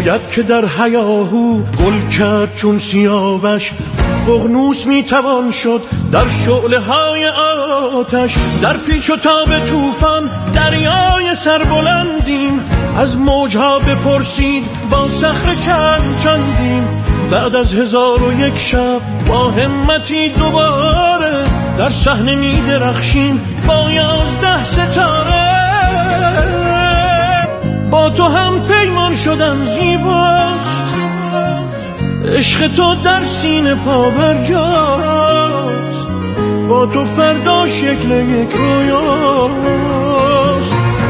گوید که در هیاهو گل کرد چون سیاوش، ققنوس میتوان شد در شعله های آتش. در پیچ و تاب طوفان دریای سربلندیم، از موجها بپرسید با صخره چندیم. بعد از 1001 شب با همتی دوباره در صحنه میدرخشیم با 11 ستاره. با تو هم پیمان شدن زیباست، عشق تو در سینه پا برجاست. با تو فردا شکل یک رویاست.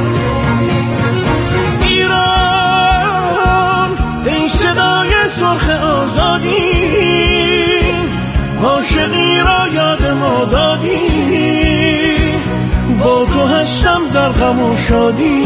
ایران ای صدای سرخ آزادی، عاشقی را یاد ما دادی. با تو هستم در غم و شادی.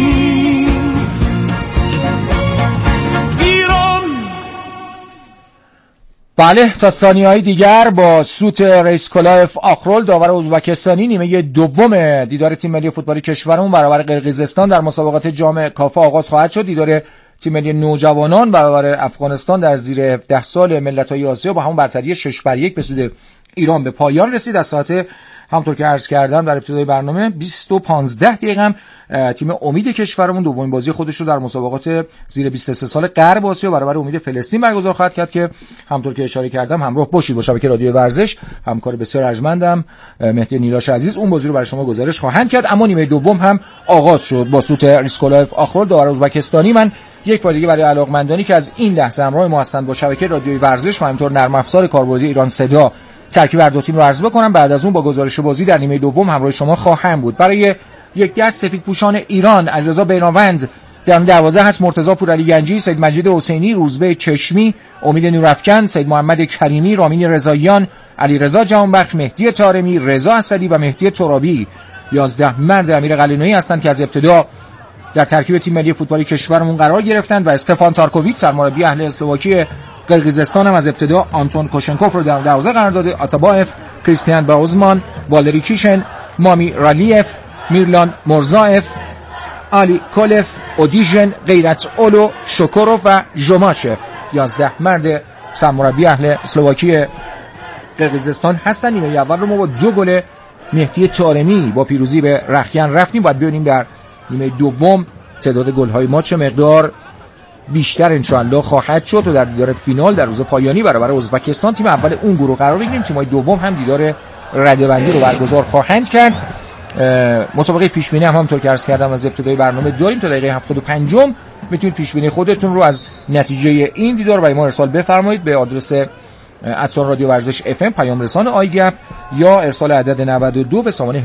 بله، تا ثانیه‌های دیگر با سوت ریسکولاف آخرول داور ازبکستانی نیمه دوم دیدار تیم ملی فوتبال کشورمون برابر قرقیزستان در مسابقات جام کافه آغاز خواهد شد. دیدار تیم ملی نوجوانان برابر افغانستان در زیر 17 سال ملت‌های آسیا با همون برتری 6-1 به سود ایران به پایان رسید. از ساعت همونطور که عرض کردم در ابتدای برنامه 20:15 دقیقه تیم امید کشورمون دومین بازی خودش رو در مسابقات زیر 23 سال غرب آسیا برابر امید فلسطین برگزار خواهد کرد که همونطور که اشاره کردم همراه باشید با شبکه رادیو ورزش. همکار بسیار ارجمندم مهدی نیلاش عزیز اون بازی رو برای شما گزارش خواهند کرد. اما نیمه دوم هم آغاز شد با سوت ریسکولاف آخرول داور ازبکستانی. من یک بار دیگه برای علاقمندانی که از این لحظه همراه ما هستند با شبکه رادیو ورزش و همینطور نرم افزار کاربردی ایران صدا ترکیب هر دو تیم رو عرض بکنم. بعد از اون با گزارش بازی در نیمه دوم همراه شما خواهم بود. برای یک دست سفیدپوشان ایران علیرضا بیناوند در دروازه هست، مرتضی پورعلی گنجی، سید مجید حسینی، روزبه چشمی، امید نورافکن، سید محمد کریمی، رامین رضاییان، علیرضا جهانبخش، مهدی طارمی، رضا اسدی و مهدی ترابی 11 مرد امیر قلعه‌نویی هستند که از ابتدا در ترکیب تیم ملی فوتبال کشورمون قرار گرفتند و استفان تارکوویچ سرمربی اهل اسلواکی قرقیزستان هم از ابتدا آنتون کوشنکوف رو در دروازه قرار داده. آتابایف، کریستیان باوزمان، والری کیشن، مامی رالیف، میرلان مرزایف، آلی کولف، اودیژن، غیرت اولو، شوکوروف و ژوماشف 11 مرد سرمربی اهل اسلواکی قرقیزستان هستن. نیمه اول رو ما با 2 گل مهدی طارمی با پیروزی به رخکن رفتیم. باید ببینیم در نیمه دوم تعداد گل‌های ما چه مقدار بیشتر انشاءالله خواهد شد و در دیدار فینال در روز پایانی برابر ازبکستان تیم اول اون گروه قرار بگیریم. تیم‌های دوم هم دیدار رده‌بندی رو برگزار خواهند کرد. مسابقه پیش‌بینی هم همونطور که عرض کردم از ابتدای برنامه داریم تا دقیقه 75 میتونید پیش‌بینی خودتون رو از نتیجه این دیدار برای ما ارسال بفرمایید به آدرس رادیو ورزش FM پیام رسان آیگپ یا ارسال عدد 92 به سامانه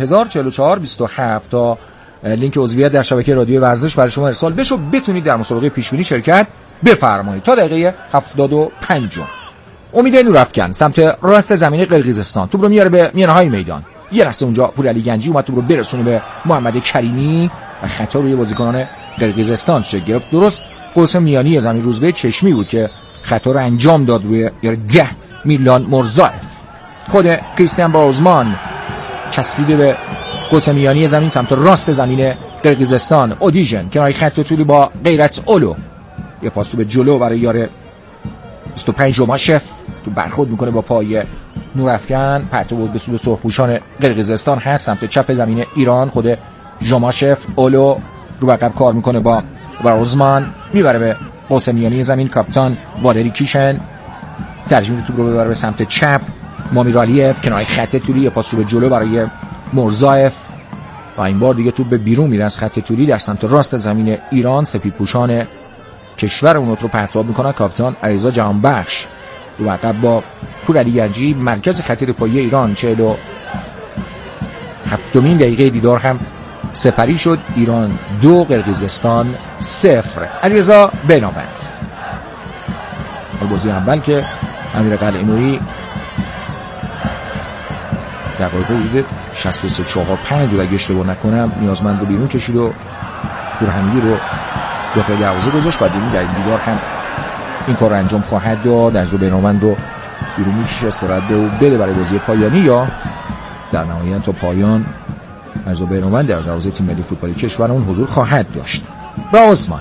104427 تا لینک عضویت در شبکه رادیو ورزش برای شما ارسال بشه و بتونید در مسابقه پیش‌بینی شرکت بفرمایید. تا دقیقه 75 امید نورافکن سمت راست زمین قرقیزستان توپ رو میاره به میانه‌های میدان. یه لحظه اونجا پورعلی گنجی اومد توپ رو برسونه به محمد کریمی و خطا روی بازیکنان قرقیزستان شد گرفت. درست قوس میانی زمین روزبه چشمی بود که خطا رو انجام داد روی ده میلان مرزایف. خود کریستیان باوزمان چسبیده به قوس میانی زمین سمت راست زمین قرقیزستان. اودیژن کنار خط طولی با غیرت اولو یه پاس رو به جلو برای یار 25 ژوماشف تو برخورد میکنه با پای نورافکن. پرتو به سود سرخپوشان قرقیزستان هست سمت چپ زمین ایران. خود ژوماشف اولو رو عقب کار میکنه با باوزمان میبره به قوس میانی زمین. کاپیتان والری کیشن ترجیح میده توپ رو ببره به سمت چپ. مامیرالیف کنار خط طولی یه پاس رو به جلو برای مرزایف و این بار دیگه توپ به بیرون میره از خط طولی در سمت راست زمین ایران. سفیدپوشان کشور اون رو پرتاب میکنن. کاپیتان علیرضا جهانبخش رو عقب با پورعلی گنجی. مرکز خط دفاعی ایران 47مین دقیقه دیدار هم سپری شد. ایران 2 قرقیزستان 0. علیرضا بیناوند بازی اول که امیر قلعه‌نویی دقیقه بوده 63-4-5 رو اگه اشتباه نکنم نیازمند رو بیرون کشید و پورحمیدی رو داخل دروازه گذاشت. بعد در این دیدار هم این کار رو انجام خواهد داد. در زو بیناوند رو بیرون میکشه استراحت بده برای بازی پایانی یا در نهایت تا پایان از زو بیناوند در دروازه تیم ملی فوتبال کشورمون حضور خواهد داشت. باوزمان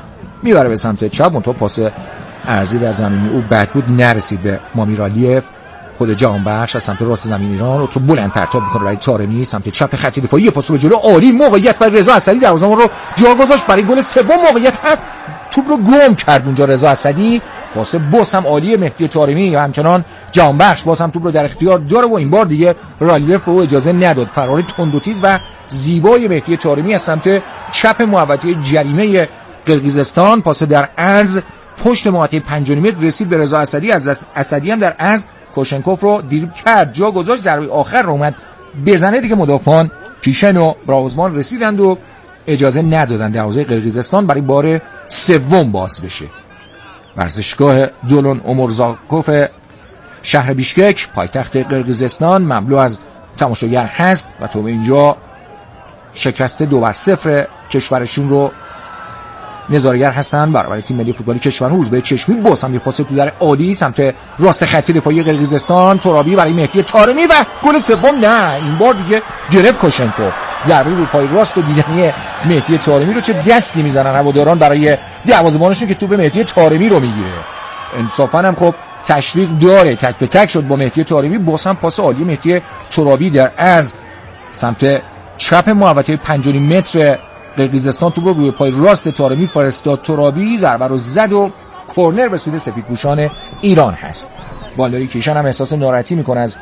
میبره به سمت چپ، منتها پاس ارضی و زمینی او بد بود، نرسید به مامیرالیف. خود جهانبخش از سمت راست زمین ایران رو تو بلند پرتاب میکنه برای طارمی سمت چپ خط دفاعی، پاس رو جلو عالی، موقعیت برای رضا اسدی دروازه‌بان رو جا گذاشت برای گل سوم. موقعیت هست، توپ رو گم کرد اونجا رضا اسدی. پاس باز هم عالی مهدی طارمی و همچنان جهانبخش باز هم توپ رو در اختیار داره و این بار دیگه رالیف به او اجازه نداد. فرار تند و تیز و زیبای مهدی طارمی از سمت چپ محوطه جریمه قرقیزستان، پاس در عرض پشت محوطه 5.5 متر رسید به رضا اسدی. از اسدی هم در عرض کوشنکوف رو دریبل کرد، جا گذاشت، ضربه آخر رو اومد بزنه دیگه مدافعان کیشن و براوزمان رسیدند و اجازه ندادن دروازه قرقیزستان برای بار سوم باز بشه. ورزشگاه دولون اومورزاکوف شهر بیشکک پایتخت قرقیزستان مملو از تماشاگر هست و تو به اینجا شکست 2-0 کشورشون رو نظارگر هستن برای تیم ملی فوتبال کشور. روزبه چشمی باز هم یه پاس تو در عالی سمت راست خط دفاعی قرقیزستان، ترابی برای مهدی طارمی و گل سوم. نه این بار دیگه گرفت کوشنکو، ضربه رو پای راست و دیدنی مهدی طارمی رو چه دستی میزنن هواداران برای دروازه‌بانشون که توپ مهدی طارمی رو میگیره. انصافا هم خب تشویق داره، تک به تک شد با مهدی طارمی. باز هم پاس عالی مهدی ترابی در از سمت چپ محوطه 5.5 متر قرقیزستان توپ رو روی پای راست طارمی فرستاد. ترابی ضربه رو زد و کرنر به سود سفیدپوشان ایران هست. والداری کیشن هم احساس ناراحتی میکنه از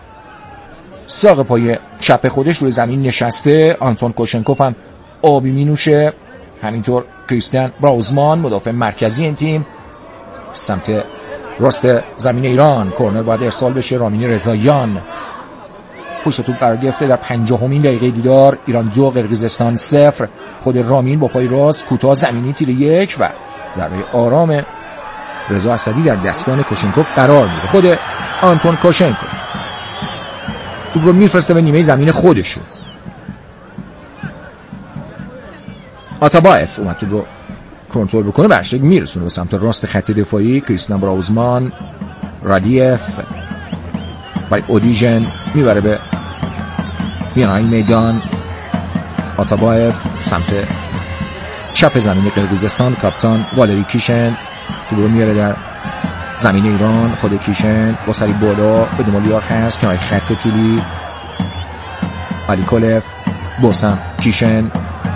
ساق پای چپ خودش روی زمین نشسته. آنتون کوشنکوف هم آبی مینوشه، همینطور کریستیان براوزمان مدافع مرکزی این تیم. سمت راست زمین ایران کرنر باید ارسال بشه. رامین رضاییان پشت توپ قرار گرفته در 50مین دقیقه دیدار. ایران 2 قرقیزستان 0. خود رامین با پای راست کوتاه زمینی تیر 1 و ضربه آرام رضا اسدی در دستان کوشنکوف قرار میگیره. خود آنتون کوشنکوف توپ رو میفرسته به نیمه زمین خودشون. آتابایف اومد توپ رو کنترل بکنه، برشک میرسونه به سمت راست خط دفاعی. کریستیان براوزمان، رادیف برای اودیژن میبره به میانهای میدان. آتابایف سمت چپ زمین قرقیزستان، کاپیتان والری کیشن توپ رو میاره در زمین ایران. خود کیشن با سری بالا به دمالیار هست، کنار خط طولی آلیکولف، بوسم کیشن،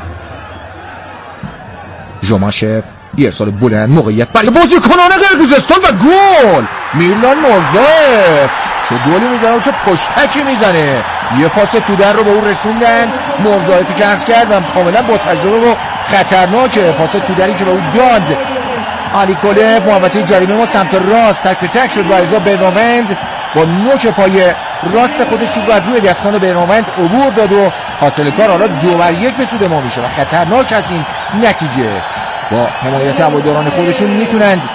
ژوماشف، یه ارسال بلند، موقعیت برای بازیکنان قرقیزستان و گل. میرلان مرزاف چه گلی میزنه و چه پشتکی میزنه. یه پاس تو در رو به اون رسوندن. مرزایفی که عرض کردم کاملا با تجربه و خطرناکه. پاس تو دری که به اون داد آلیکولف محوطه جریمه ما سمت راست تک به تک شد. رضا برنامند با نوک پای راست خودش تو از روی دستان برنامند عبور داد و حاصل کار حالا 2-1 به سود ما میشه و خطرناک است این نتیجه. با حمایت هواداران خودشون میتونند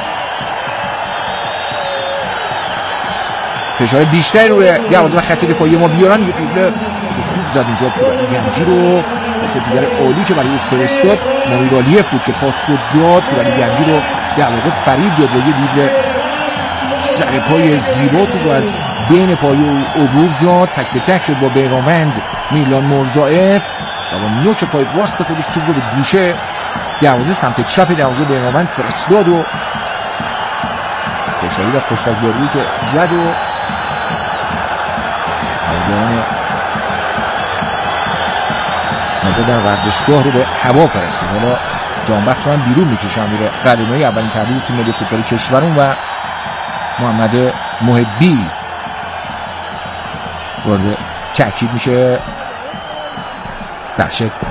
فشار بیشتر روی دروازه و خط دفاعی ما بیارن. یه دریبل خوب زد اونجا پورعلی گنجی رو، پاس دیگر عالی که برای او فرستاد مامیرالیف بود که پاس رو داد. پورعلی گنجی رو در واقع فریب داد با یه دریبل سر پای زیبا تو از بین پای او عبور داد. تک به تک شد با بیرامند میلان مرزایف و با نوک پای راست خودش توپ رو به گوشه دروازه سمت چپ دروازه بیرامند فرستاد و خوشحالی و پشتکباری که زد و هواداران نازا در ورزشگاه رو به هوا فرستاد. حالا جانبخش رو هم بیرون میکشن میره. قلمه اولین تعویض تیم ملی فوتبال کشورمون و محمد محبی وارد ترکیب میشه. برشک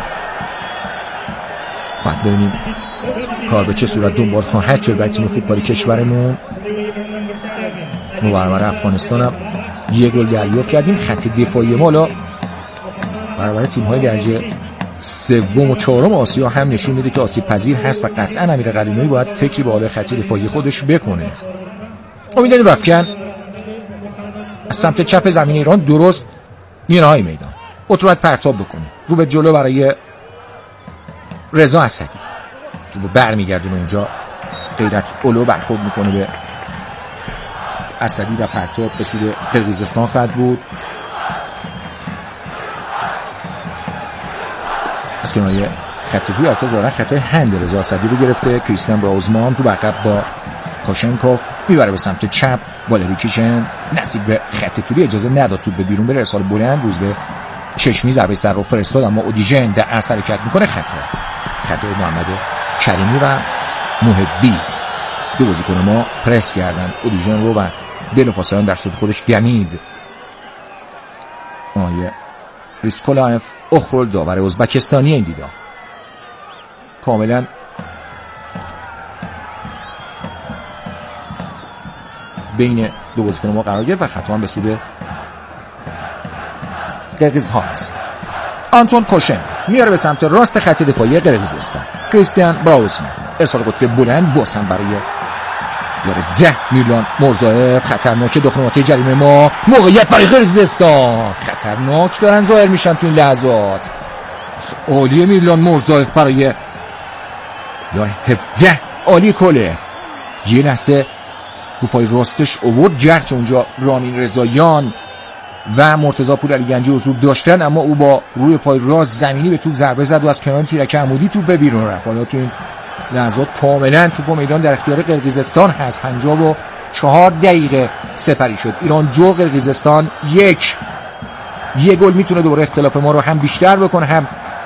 باید ببینیم کار به چه صورت دنبال خواهد شد برای تیم فوتبال کشورمون. ما برابر افغانستان هم یه گل دریافت کردیم. خط دفاعی ما حالا برابر تیم‌های درجه 3 و 4 آسیا هم نشون میده که آسیب پذیر هست و قطعا امیر قلیمی باید فکری به حال خط دفاعی خودش بکنه. امیدواریم رفکن از سمت چپ زمین ایران درست میانهای میدان اتومات پرتاب بکنه رو به جلو برای رضا اسدی. تو برمیگردونه اونجا غیرت اولو برخورد میکنه به اسدی و پرتاب به سوی قرقیزستان خواهد بود. از کنایه خط توی البته ظاهرا خط هند رضا اسدی رو گرفته. کریستیان براوزمان رو عقب با کوشنکوف میبره به سمت چپ. والری کیشن نصیب به خط توی اجازه نداد توپ به بیرون بره. ارسال بلند روزبه چشمی ضربه سر رو فرستاد اما اودیژن در عرض حرکت میکنه. خط محمد کریمی و محبی دو بازیکن ما پرس کردن اودیژن رو و بلافاصله در سود خودش دمید. ریسکولایف اخرول داور ازبکستانی این دیدار کاملا بین دو بازیکن ما قرار گرفت و خطا هم به سود قرقیزها است. آنتون کوشن میاره به سمت راست خط دفاعی قرقیزستان. کریستیان براوزمان ارسال قطری بلند باسم برای یاره 10 میلان مرزایف. خطرناک داخل منطقه جریمه ما. موقعیت برای قرقیزستان. خطرناک دارن ظاهر میشن تو این لحظات. عالی میلان مرزایف برای یاره 17 عالی کلف. یه لحظه رو پای راستش اوورد گرچه اونجا رامین رضاییان و مرتضی پورعلیگنجی حضور داشتن اما او با روی پای راست زمینی به توپ ضربه زد و از کنار تیرک عمودی توپ به بیرون رفت. حالا تو این لحظات کاملا توپ و میدان در اختیار قرقیزستان هست. 54 دقیقه سپری شد. ایران 2 قرقیزستان 1. یه گل میتونه دوباره اختلاف ما رو هم بیشتر بکنه هم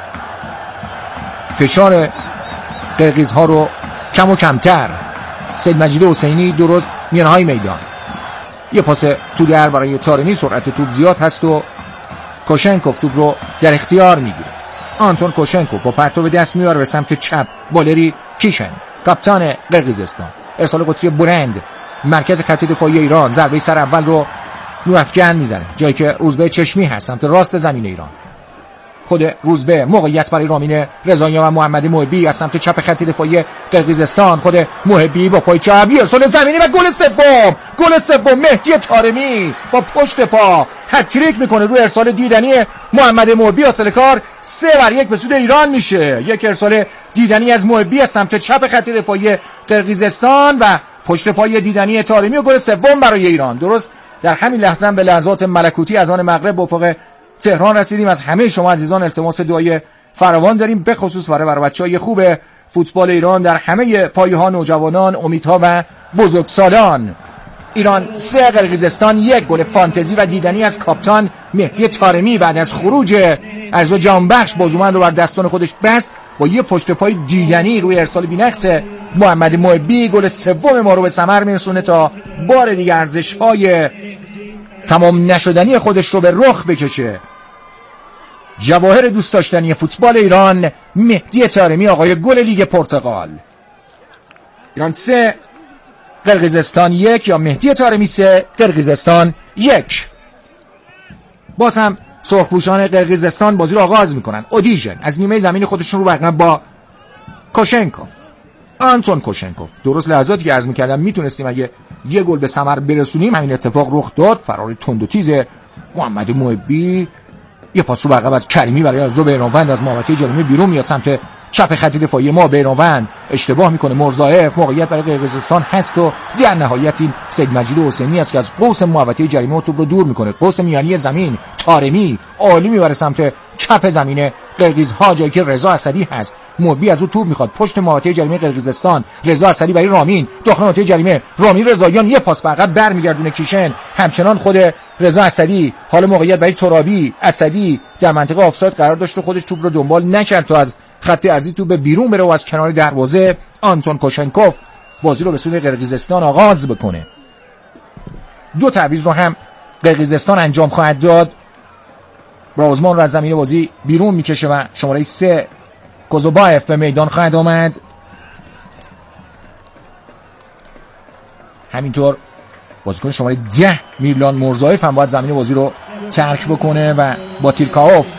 فشار قرقیزها رو کم و کمتر. سید مجید حسینی درست میانهای میدان. یه پاس تو در برای تارمی. سرعت توپ زیاد هست و کوشنکوف توپ رو در اختیار میگیره. آنتون کوشنکوف با پرتو به دست میاره به سمت چپ. والری کیشن کاپیتان قرقیزستان ارسال قطری بلند مرکز خط دفاعی ایران. ضربه سر اول رو نوافگن میزنه جایی که روزبه چشمی هست سمت راست زمین ایران. خود روزبه موقعیت برای رامین رضاییان و محمد محبی از سمت چپ خط دفاعی قرقیزستان. خود محبی با پای چپ ارسال زمینی و گل سوم مهدی طارمی با پشت پا هتریک میکنه روی ارسال دیدنی محمد محبی. حاصل کار 3-1 به سود ایران میشه. یک ارسال دیدنی از محبی از سمت چپ خط دفاعی قرقیزستان و پشت پای دیدنی طارمی و گل سوم برای ایران. درست در همین لحظه به لحظات ملکوتی از آن مغرب به افق تهران رسیدیم. از همه شما عزیزان التماس دعای فراوان داریم به خصوص برای بچه‌های خوب فوتبال ایران در همه پایه‌ها، نوجوانان، امیدها و بزرگسالان. ایران 3 قرقیزستان 1. گل فانتزی و دیدنی از کاپیتان مهدی طارمی بعد از خروج از جانبخش بازومند رو بر دستان خودش بست با یه پشت پای دیدنی روی ارسال بی‌نقص محمد محبی. گل سوم ما رو به ثمر میرسونه تا بار دیگه ارزش‌های تمام نشدنی خودش رو به رخ بکشه. جواهر دوست داشتنی فوتبال ایران مهدی طارمی آقای گل لیگ پرتغال. ایران 3 قرقیزستان 1 یا مهدی طارمی 3 قرقیزستان 1. باز هم سرخپوشان قرقیزستان بازی رو آغاز میکنن. اودیژن از نیمه زمین خودشون رو برقم با کوشنکوف. آنتون کوشنکوف. درست لحظاتی که عرض میکردم میتونستیم اگه یه گل به ثمر برسونیم همین اتفاق رخ داد. فرار تند و تیز محمد محبی. یه پاس رو برقم از کریمی برای از بیرانوند از محوطه جریمه بیرون میاد سمت چپ خط دفاعی ما. بیرانوند اشتباه میکنه. مرزایف موقعیت برای قرقیزستان هست و در نهایت این سید مجید حسینی است که از قوس محوطه جریمه توپ رو دور میکنه. قوس میانی زمین طارمی عالی میبره سمت چپ زمین قرقیزها جایی که رضا اسدی هست. محبی از او توپ میخواد پشت محوطه جریمه قرقیزستان. رضا اسدی برای رامین داخل محوطه جریمه. رامین رضاییان یه پاس به عقب برمیگردونه کیشن. همچنان خود رضا اسدی. حالا موقعیت برای ترابی. اسدی در منطقه آفساید قرار داشت و خودش توپ رو دنبال نکرد تا از خط ارضی توپ به بیرون بره و از کنار دروازه آنتون کوشنکوف بازی رو به سوی قرقیزستان آغاز بکنه. 2 تعویض رو هم قرقیزستان انجام خواهد داد. براوزمان رو از زمین بازی بیرون میکشه و شماره 3 کوزوبایف به میدان خواهد آمد. همینطور بازیکن شماره 10 میرلان مرزایف هم باید زمین بازی رو ترک بکنه و با تیرکاوف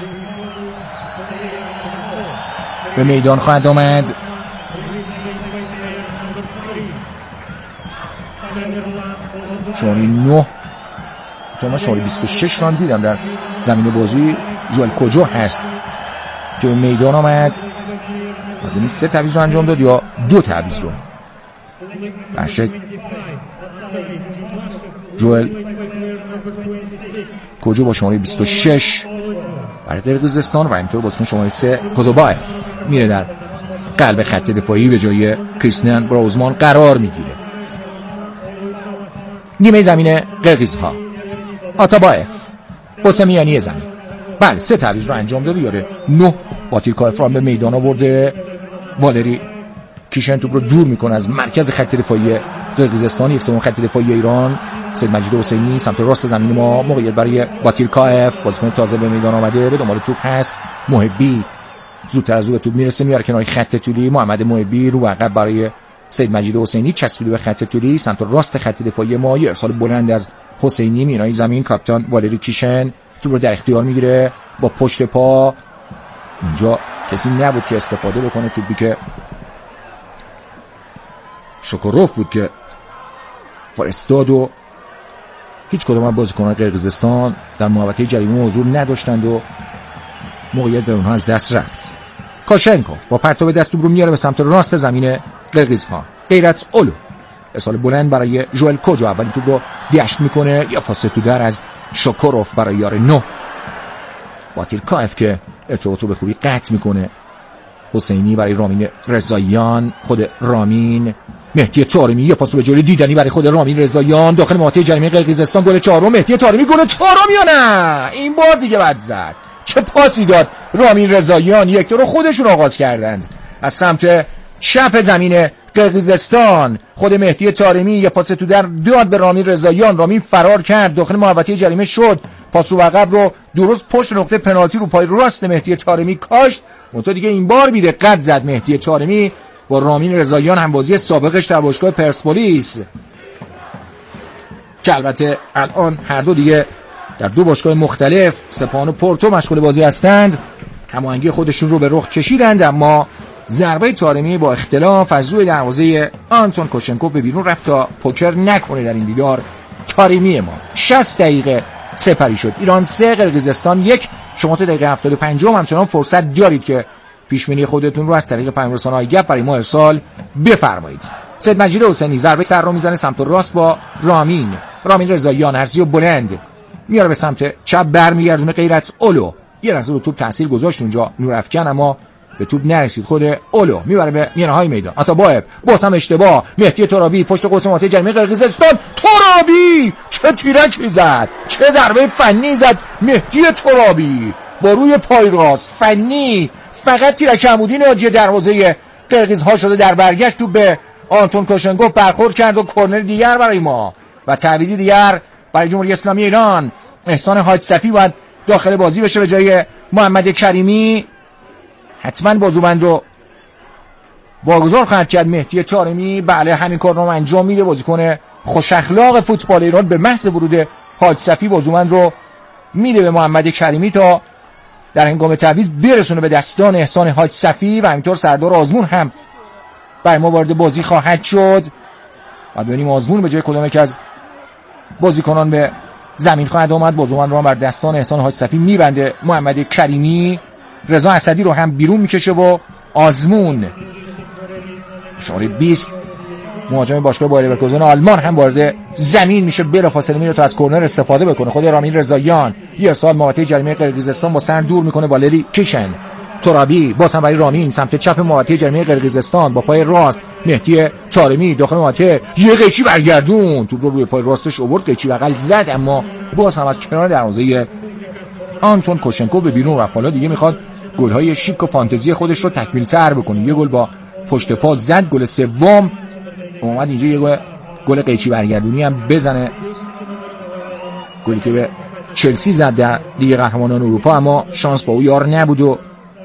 به میدان خواهد آمد. شماره 9 تو ما شماره 26 ران دیدم در زمین بازی جوال کجا هست که به میدان آمد. ببینید 3 تعویض رو انجام داد یا 2 تعویض رو. برشک جوال کجا با شماره 26 برای قرقیزستان و اینطور بازیکن شماره 3 کوزوبایف. میره در قلب خط دفاعی به جای کریستیان براوزمان قرار میگیره. نیمه زمین قرقیزها، آتابایف قسمیانی زمین. بله 3 تعویض رو انجام داده، یاره 9 باتیرکایف رو به میدان آورده. والری کیشن توپ رو دور میکنه از مرکز خط دفاعی قرقیزستان. 1/3 خط دفاعی ایران. سید مجید حسینی سمت راست زمین ما، موقعیت برای باتیرکایف، بازیکن تازه به میدان آمده، به دنبال توپ هست. محبی زودتر از او به توپ میرسه، میاره کنار خط طولی. محمد محبی رو عقب برای سید مجید حسینی، چسبیده به خط طولی سمت راست خط دفاعی ما. یه ارسال بلند از حسینی میانای زمین. کاپیتان والری کیشن توپ رو در اختیار میگیره با پشت پا. اونجا کسی نبود که استفاده بکنه. توپی که شکروف بود که فرستاد و هیچ کدوم از بازیکنان قرقیزستان در محوطه جریمه حضور نداشتند و موقعیت به اونها از دست رفت. کاشنکوف با پرتاب دست توپ رو میاره به سمت راست زمین قرقیزها. غیرت اولو ارسال بلند برای ژوئل کوجا، اولین توپ رو دشت میکنه. یا پاس تو در از شکروف برای یار 9 باتیرکایف که ارتباط رو به خوبی قطع میکنه. حسینی برای رامین رضاییان، خود رامین. مهدی طارمی یه پاس رو به جلوی دیدنی برای خود رامین رضاییان داخل محوطه جریمه قرقیزستان. گل 4 مهدی طارمی. گل 4 یا نه این بار دیگه بد زد. چه پاسی داد رامین رضاییان. یک رو خودشون آغاز کردند از سمت چپ زمین قرقیزستان. خود مهدی طارمی یه پاس تو در داد به رامین رضاییان. رامین فرار کرد، داخل محوطه جریمه شد. پاس رو عقب رو درست پشت نقطه پنالتی رو پای راست مهدی طارمی کاشت. منتها دیگه این بار بیده قد زد مهدی طارمی با رامین رضاییان، هم بازی سابقش در باشگاه پرسپولیس که البته الان هر دو دیگه در 2 باشگاه مختلف سپاهان و پورتو مشغول بازی هستند. هماهنگی خودشون رو به رخ کشیدند، اما ضربه طارمی با اختلاف از روی دروازه آنتون کوشنکوف به بیرون رفت تا پوکر نکنه در این دیدار. طارمی ما 60 دقیقه سپری شد. ایران 3 قرقیزستان 1. شما تا دقیقه 75 همچنان فرصت دارید که پیشبینی خودتون رو از طریق پیام‌رسان‌های گپ برای ما ارسال بفرمایید. سید مجید حسینی ضربه سر رو میزنه سمت راست با رامین رضاییان. ارزیو بلند میاره به سمت چپ، برمیگردونه غیرت اولو. یه لحظه رو توپ تاثیر گذاشت اونجا نورافکن، اما به توپ نرسید. خود اولو میبره به میانه‌های میدان. آتابایف باز هم اشتباه. مهدی ترابی پشت قوس محوطه جریمه قرقیزستان. ترابی چه تیرکی زد، چه ضربه فنی زد مهدی ترابی با روی پای راست. فنی، فقط تیرک عمودی ناجی دروازه قرقیزها شده. در برگشت تو به آنتون کوشنکوف برخورد کرد و کرنر دیگر برای ما و تعویضی دیگر برای جمهوری اسلامی ایران. احسان حاج صفی باید داخل بازی بشه به جای محمد کریمی. حتما بازوبند رو واگذار خواهد کرد مهدی طارمی. بله همین کار رو انجام میده. بازیکن خوش اخلاق فوتبال ایران به محض ورود حاج صفی بازوبند رو میده به محمد کریمی تا در هنگام تعویض برسونه به دستان احسان حاج صفی و همینطور سردار آزمون هم برای ما وارد بازی خواهد شد. و ببینیم آزمون به جای کدام یک از بازیکنان به زمین خواهد آمد. بازوبند رو هم بر دستان احسان حاج صفی میبنده محمد کریمی. رضا اسدی رو هم بیرون میکشه و آزمون شماره 20 مهاجم باشگاه بایر لورکوزن آلمان هم وارد زمین میشه. بلافاصله میره تا از کرنر استفاده بکنه. خود رامین رضاییان یه ارسال محوطه جریمه قرقیزستان با سر دور میکنه. والری کیشن. ترابی باز هم برای رامین سمت چپ محوطه جریمه قرقیزستان با پای راست. مهدی طارمی داخل محوطه یه قیچی برگردون، توپ رو روی پای راستش آورد، قیچی بغل زد، اما باز هم از کنار دروازه آنتون کوشنکوف به بیرون رفت. حالا دیگه میخواد گل‌های شیک و فانتزی خودش رو تکمیل تر بکنه. یه گل با پشت پا زد، گل سوم اومد اینجا یه گل قیچی برگردونی هم بزنه. گلی که به چلسی زد در لیگ قهرمانان اروپا، اما شانس با او یار نبود و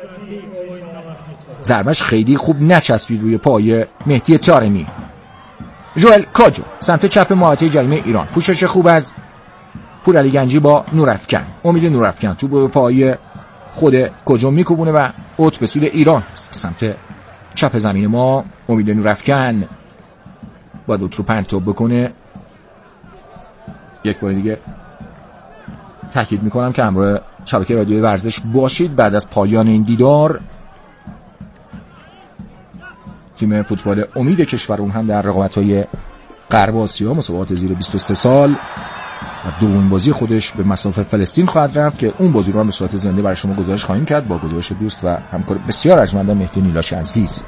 ضربش خیلی خوب نچسبید روی پای مهدی طارمی. ژوئل کوجا سمت چپ محوطه جریمه ایران. پوشش خوب از پورعلی گنجی با نورافکن. امید نورافکن تو به پای خود کوجا میکوبونه و اوت به سود ایران سمت چپ زمین ما. امید نورافکن باید اوت رو پرتاب بکنه. یک بار دیگه تاکید میکنم که همراه شبکه رادیو ورزش باشید. بعد از پایان این دیدار تیم فوتبال امید کشورمون هم در رقابت‌های غرب آسیا مسابقات زیر 23 سال و دومین بازی خودش به مسافت فلسطین خواهد رفت که اون بازی رو هم به صورت زنده برای شما گزارش خواهیم کرد با گزارش دوست و همکار بسیار ارجمند مهدی نیلاش عزیز.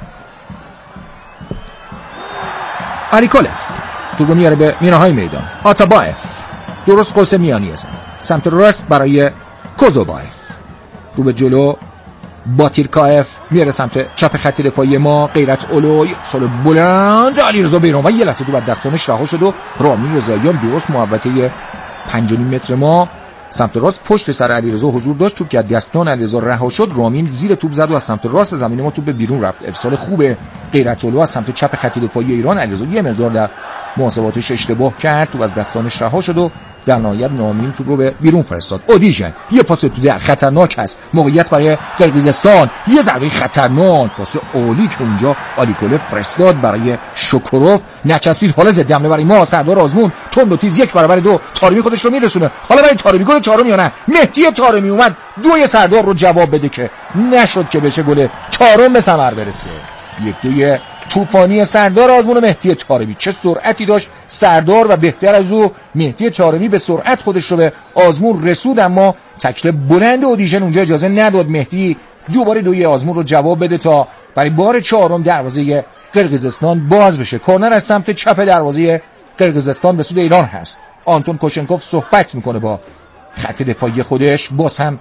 آریکولف تو رو میاره به میانهای میدان. آتابایف درست قوس میانی است. سمت راست برای کوزوبایف. رو به جلو باتیرکایف میاره سمت چپ خط دفاعی ما. غیرت اولو سال بلند علیرضا بیرون و یه لحظه تو بعد دستانش رها شد و رامین رضاییان درست محوطه 5.5 متر ما سمت راست پشت سر علیرضا حضور داشت. توپ که دستان علیرضا رها شد، رامین زیر توپ زد و از سمت راست زمین ما توپ به بیرون رفت. ارسال خوبه غیرت اولو از سمت چپ خط دفاعی ایران. علیرضا یه مقدار در محاسباتش اشتباه کرد، توپ از دستانش رها شد و در نهایت رامین توپ رو به بیرون فرستاد. اودیژن یه پاس تو در خطرناک هست، موقعیت برای قرقیزستان، یه ضربه خطرناک، پاس عالی که اونجا آلیکولف فرستاد برای شوکوروف، نچسبید. حالا ضد حمله برای ما سردار آزمون، تند و تیز 1/2 طارمی خودش رو میرسونه. حالا برای طارمی گل چهارم یا نه؟ مهدی طارمی اومد دوی سردار رو جواب بده که نشد که بشه گل چهارم به ثمر برسه. یک دوی طوفانی سردار آزمون و مهدی طارمی. چه سرعتی داشت سردار و بهتر از او مهدی طارمی به سرعت خودش رو به آزمون رسود، اما تکل بلند اودیژن اونجا اجازه نداد مهدی دوباره دوی آزمون رو جواب بده تا برای بار چهارم دروازه قرقیزستان باز بشه. کورنر از سمت چپ دروازه قرقیزستان به سود ایران هست. آنتون کوشنکوف صحبت میکنه با خط دفاعی خودش. باز هم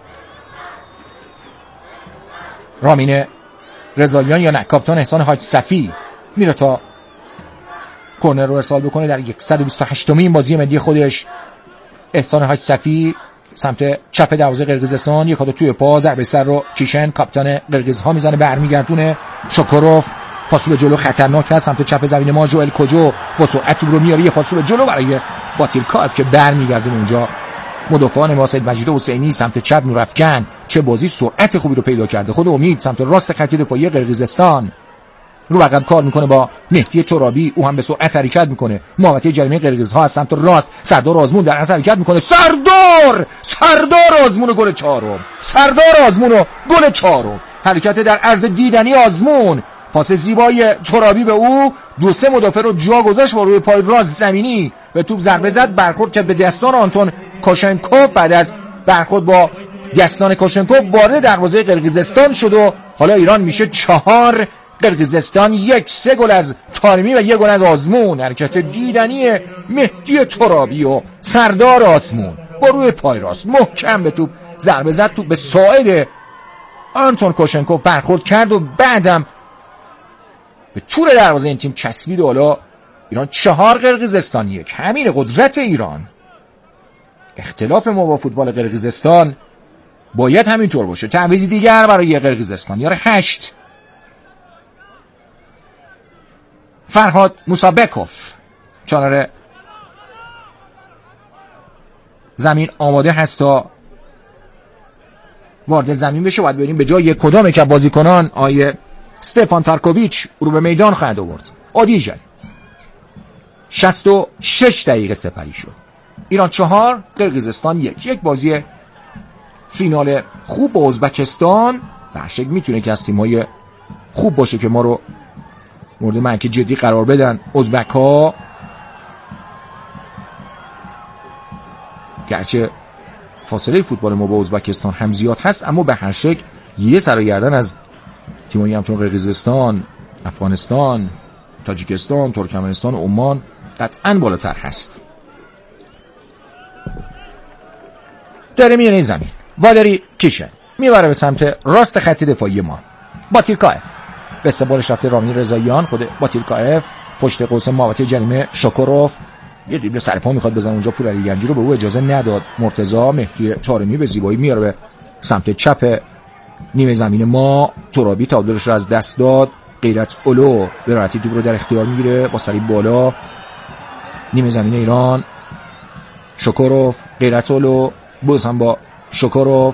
رامین رضاییان یا نه کاپیتان احسان حاج صفی میره تا کورنر رو ارسال بکنه در 128مین بازی ملی خودش. احسان حاج صفی سمت چپ دروازه قرقیزستان، یک خود توی پا، ضربه سر رو کیشن کاپیتان قرقیزها میزنه، برمیگردونه. شوکوروف پاس به جلو خطرناک است سمت چپ زمین ما. جوئل کوجو با سرعت رو میاره، یه پاس به جلو برای باتیرکایف که برمیگردونه اونجا. مدافعان ما سید مجید حسینی سمت چپ نورافکن، چه بازی سرعت خوبی رو پیدا کرده. خود امید سمت راست خط دفاعی قرقیزستان رو عقب کار میکنه با مهدی ترابی، او هم به سرعت حرکت میکنه. محوطه جریمه قرقیزها از سمت راست سردار آزمون در اثر حرکت میکنه. سردار آزمون گل چهارم. سردار آزمون گل چهارم. حرکت در عرض دیدنی آزمون، پاس زیبای ترابی به او، 2-3 مدافع رو جا گذاشت و روی پای راست زمینی به توپ ضربه زد. برخورد که به دستان آنتون کوشنکوف، بعد از برخورد با دستان کوشنکوف وارد دروازه قرقیزستان شد و حالا ایران میشه 4 قرقیزستان 1. 3 گل از طارمی و 1 گل از آزمون. حرکت دیدنی مهدی ترابی و سردار آزمون با روی پای راست محکم به توپ ضربه زد. توپ به ساعد آنتون کوشنکوف برخورد کرد و بعدم به طول دروازه این تیم چسبید و حالا ایران 4 قرقیزستان 1. همین قدرت ایران. اختلاف ما با فوتبال قرقیزستان باید همینطور باشه. تعویض دیگر برای قرقیزستان. یاره 8 فرهاد موسابکوف کنار زمین آماده هست تا وارد زمین بشه. باید ببینیم به جای کدام که بازیکنان آیه استفان تارکوویچ رو به میدان خواهد آورد. اودیژن 66 دقیقه سپری شد. ایران 4 قرقیزستان 1. یک بازی فینال خوب با ازبکستان به شکل میتونه که از تیم‌های خوب باشه که ما رو مورد معرکه جدی قرار بدن. ازبک‌ها گرچه فاصله فوتبال ما با ازبکستان هم زیاد هست، اما به هر شکل یه سر و گردن از تیمایی همچون قرقیزستان، افغانستان، تاجیکستان، ترکمنستان، عمان قطعاً بالاتر هست. داره میونه زمین. والری کیشن میبره به سمت راست خط دفاعی ما. باتیرکایف به استقبالش رفته رامین رضاییان. خود باتیرکایف پشت قوس محوطه جریمه. شوکوروف یه دریبل سرپا میخواد بزنه اونجا، پور علی گنجی رو به او اجازه نداد. مرتضی مهدی طارمی به زیبایی میاره به سمت چپ نیمه زمین ما. ترابی تعادلش رو از دست داد. غیرت اولو به راحتی توپ رو در اختیار میگیره با سری بالا. نیمه زمین ایران. شوکوروف، غیرت اولو، باز هم با شوکوروف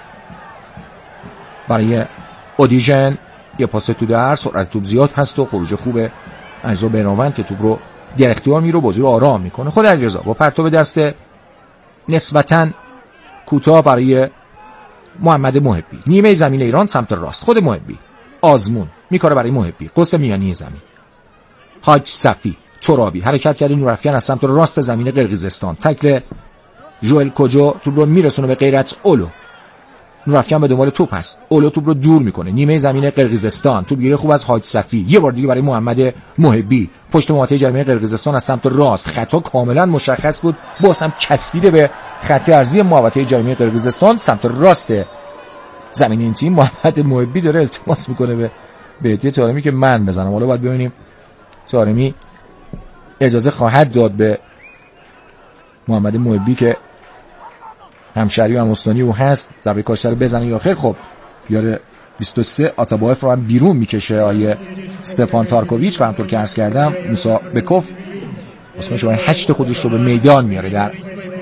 برای اودیژن، یه پاس تو در، سرعت توپ زیاد هست و خروج خوبه علیرضا بیناوند که توپ رو در اختیار میره، بازی رو آرام میکنه. خود علیرضا با پرتاب دست نسبتاً کوتاه برای محمد محبی. نیمه زمین ایران سمت راست. خود محبی، آزمون میکاره برای محبی، قوس میانی زمین. حاج صفی، ترابی حرکت کرده نورافکن از سمت راست زمین قرقیزستان. تکل ژوئل کوجو توپ رو میرسونه به غیرت اولو. نورافکن به دنبال توپ هست. اولو توپ رو دور میکنه. نیمه زمین قرقیزستان. توپگیری خوب از حاج صفی. یه بار دیگه برای محمد محبی. پشت محوطه جریمه قرقیزستان از سمت راست. خطا کاملا مشخص بود. باز هم چسبیده به خط ارضی محوطه جریمه قرقیزستان سمت راست زمین این تیم. محمد محبی داره التماس میکنه به مهدی طارمی که من بزنم. حالا باید ببینیم طارمی اجازه خواهد داد به محمد محبی که همشهری و هم‌استانی او هست ضربه کاشته رو بزنه یا خیر. خب یاره 23 آتابایف رو هم بیرون میکشه آیه استفان تارکوویچ و همطور که عرض کردم موسی بکوف اسم شما 8 خودش رو به میدان میاره. در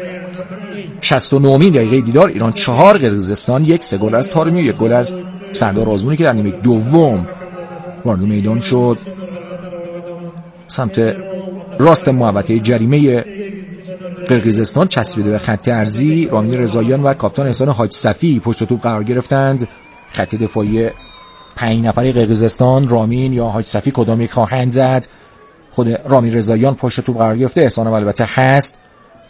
69 دقیقه دیدار ایران 4 قرقیزستان 1. 3 گل از طارمی و 1 گل از سردار آزمونی که در نیمه دوم وارد میدان شد. سمت راست محوطه جریمه قرقیزستان چسبیده به خط ارضی. رامین رضاییان و کاپیتان احسان حاج صفی پشت توپ قرار گرفتند. خط دفاعی 5 نفره قرقیزستان رامین یا حاج صفی کدام یک خواهند زد. خود رامین رضاییان پشت توپ قرار گرفته. احسان البته هست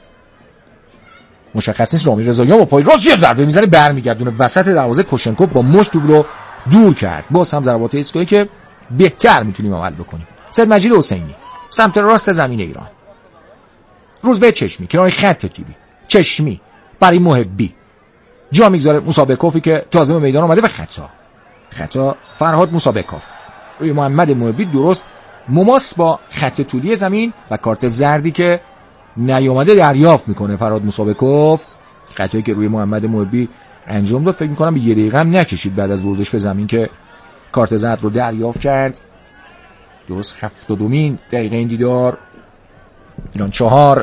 مشخص نیست. رامین رضاییان با پای راست یه ضربه میزنه برمیگردونه وسط دروازه. کوشنکوف با مشت توپ رو دور کرد. باز هم ضربات ایستگاهی که بهتر میتونیم عمل بکنیم. سید مجید حسینی سمت راست زمین ایران. روزبه چشمی کنار خط تیبی. چشمی برای محبی جا میگذاره موسی بکوفی که تازه به میدان اومده و خطا فرهاد موسی بکوف روی محمد محبی درست مماس با خط طولی زمین و کارت زردی که نیامده دریافت میکنه فرهاد موسی بکوف. خطایی که روی محمد محبی انجام داد فکر میکنم به 1 دقیقه هم نکشید بعد از ورودش به زمین که کارت زرد رو دریافت کرد. درست 72 دقیقه این دیدار. ایران 4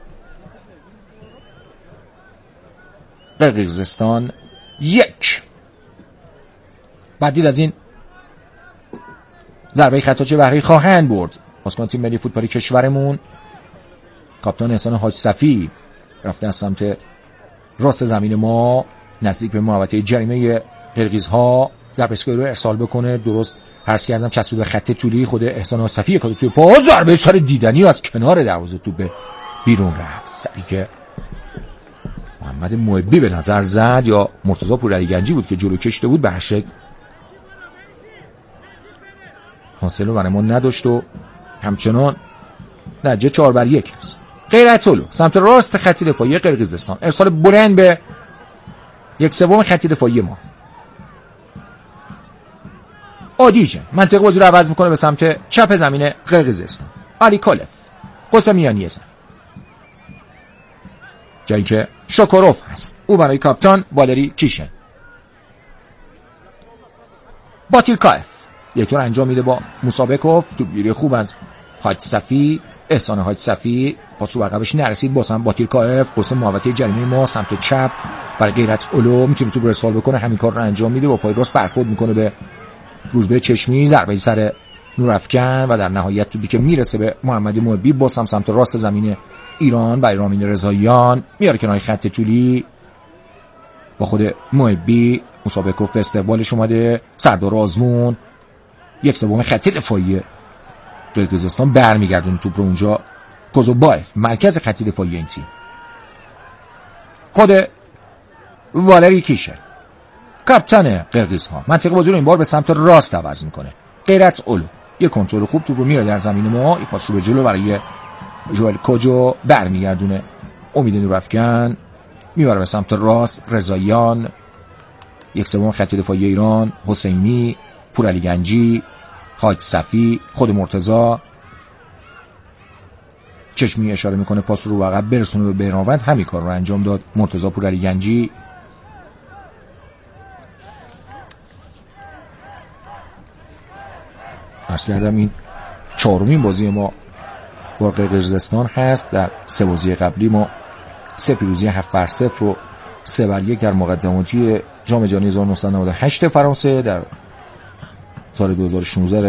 قرقیزستان 1. بعدید از این ضربه خطا چه بهره خواهند برد بازیکن تیم ملی فوتبال کشورمون. کاپیتان احسان حاج صفی رفته از سمت راست زمین ما نزدیک به محوطه جریمه قرقیزها. ضربه ایستگاهی رو ارسال بکنه. درست عرض کردم چسبید به خط طولی. خود احسان حاج صفی کادو توی پا ضربه سر دیدنی و از کنار دروازه توپ به بیرون رفت. سری که محمد محبی به نظر زد یا مرتضی پورعلیگنجی بود که جلو کشته بود به شکل حاصل رو برای ما نداشت و همچنان نتیجه 4-1 است. غیرت‌الو سمت راست خط دفاعی قرقیزستان. ارسال بلند به 1/3 خط دفاعی ما. آدیجه منطقه بازی رو عوض میکنه به سمت چپ زمین قرقیزستان. علی کالف قسمیانی زن جایی که شاکوروف هست. او برای کاپیتان والری کیشن. باتیلکایف یک طور انجام میده با موسی بکوف. توپگیری خوب از حاج صفی. احسان حاج صفی پاس رو عقبش نرسید. باز هم باتیلکایف قسم محوطه جریمه ما سمت چپ برای غیرت‌الو میتونه توپ رو ارسال بکنه. همین کار رو انجام میده. با پای راست برخورد میکنه به روزبه چشمی. ضربه سر نورافکن و در نهایت توپی که میرسه به محمد محبی باز هم سمت راست زمین ایران برای رامین رضاییان میاره کنار خط طولی. با خود محبی موسی بکوف به استقبالش اومده. سردار آزمون 1/3 خط دفاعی قرقیزستان برمیگردونه توپ رو اونجا. کوزوبایف مرکز خط دفاعی این تیم. خود والری کیشن کاپیتان قرقیزها منطقه بازی رو این بار به سمت راست عوض میکنه. غیرت‌الو یه کنترل خوب توپ رو میاره در زمین ما. این پاس رو به جلو برای ژوئل کوجو برمیگردونه. امید نورافکن میبره به سمت راست. رضاییان 1/3 خط دفاعی ایران. حسینی پورعلیگنجی حاج صفی خود مرتضی. چشمی اشاره میکنه پاس رو عقب برسونه به بهراوند. همین کار رو انجام داد مرتضی پورعلیگنجی. عرض کردم این 4مین بازی ما با قرقیزستان هست. در 3 بازی قبلی ما 3 پیروزی 7-0 و 3-1 در مقدماتی جام جهانی 1998 فرانسه در سال 2016